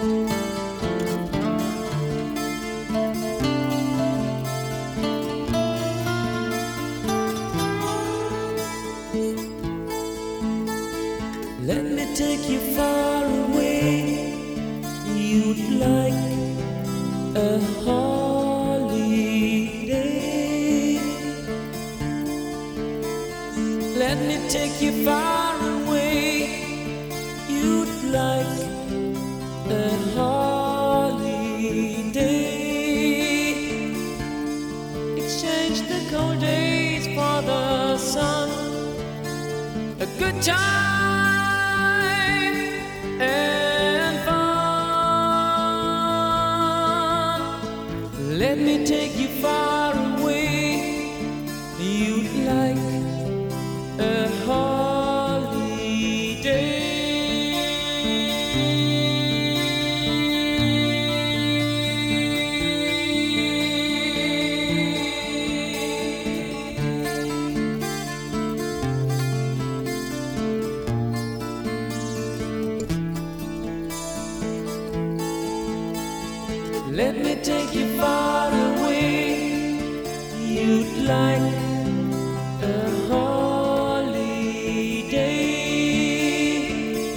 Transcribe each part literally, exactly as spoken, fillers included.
Let me take you far away. You'd like a holiday. Let me take you far away. You'd like a holiday. Exchange the cold days for the sun. A good time and fun. Let me take you far away. You'd like a holiday. Let me take you far away. You'd like a holiday.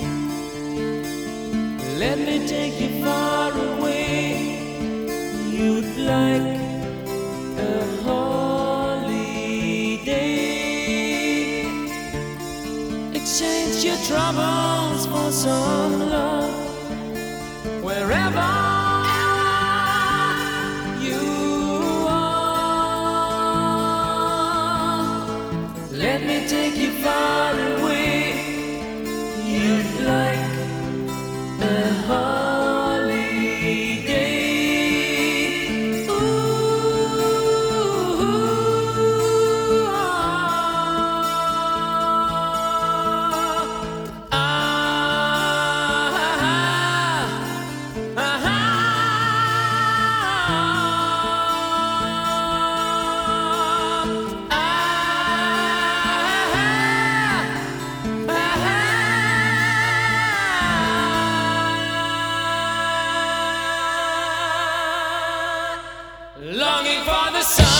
Let me take you far away. You'd like a holiday. Exchange your troubles for some love. Wherever let me take you far away. You'd like a holiday. Ooh, ah, ah, ah, ah, longing for the sun.